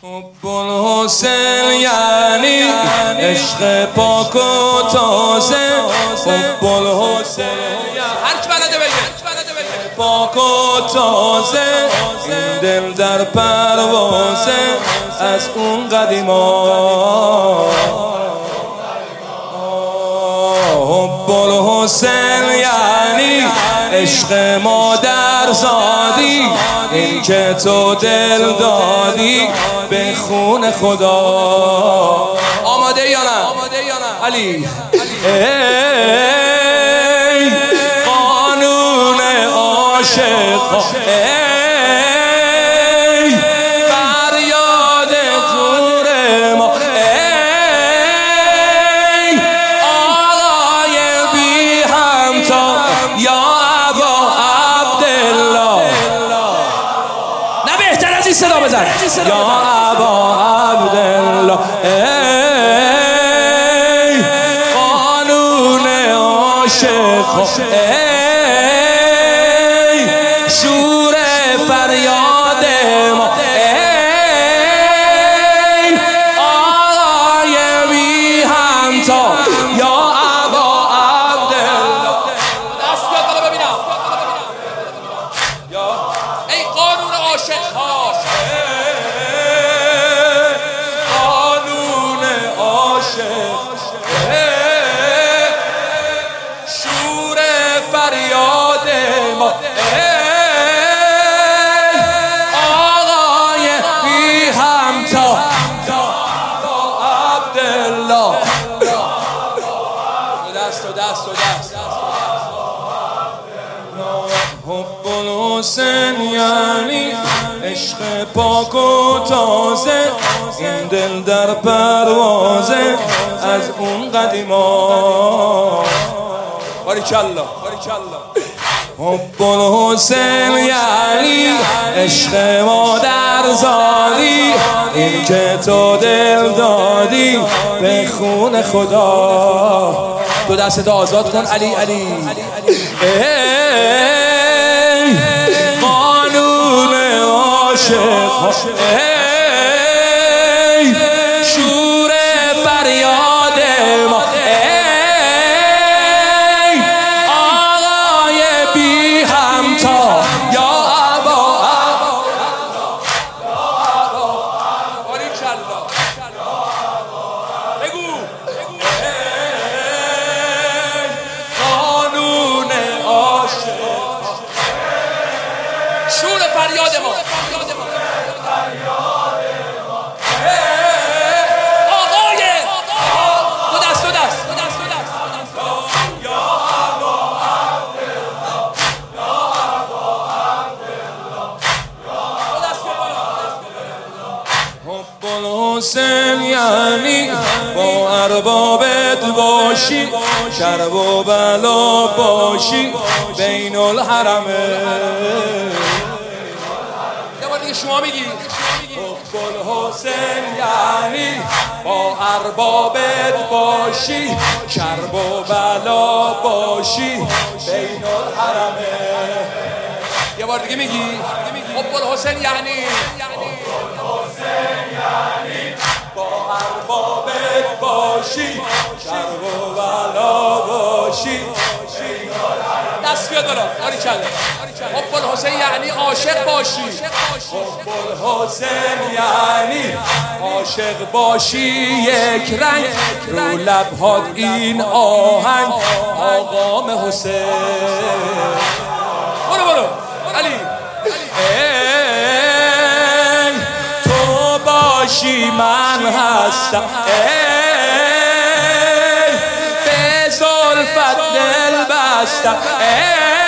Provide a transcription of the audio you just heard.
حب الحسین یعنی عشق پاک و تازه. حب الحسین هر کی بلده بگه پاک و تازه. این دل در پروازه از اون قدیما. حب الحسین یعنی عشق مادر زادی. این که تو دل دادی به خون خدا. آماده یا نه؟ علی ای قانون عاشق، ای فریاد زور ما، ای آقای بی همتا یا ابا عبدالله. نه بهتر از این صدا بزن. یا ابا عبدالله ای قانون عاشق، ای شور فریاد ما، ای آقای بی همتا یا ابا عبدالله. دست بیاد بالا ببینم. ای قانون عاشق ها، قانون عاشق، شور فریاد ما، آقای بی همتا عبدالله. دست حب الحسین یعنی عشق پاک و تازه. این دل در پروازه از اون قدیما. باریکالله. حب الحسین یعنی عشق مادر زادی. این که تو دل دادی به خون خدا. تو دستت آزاد کن علی. ای قانون عاشق، ای شور فریاد ما، ای آقای بی همتا یا ابا. باریکالله. بگو قانون عاشق، شور فریاد ما، آقای دو دست حب الحسین یعنی با اربابت باشی، شرب و بلا باشی بین الحرمه. یه بار دیگه شما میگی. حب الحسین یعنی با اربابت باشی، شرب و بلا باشی بین الحرمه. یه بار دیگه میگی. حب الحسین یعنی با اربابت باشی، شرب و بلا باشی. دست بیاد بالا. باریکالله. حب الحسین یعنی عاشق باشی. حب الحسین یعنی عاشق باشی یک رنگ، رو لبهات این آهنگ آقام حسین. برو علی. ای تو باشی من هستم، ای به زلفت دل بستم،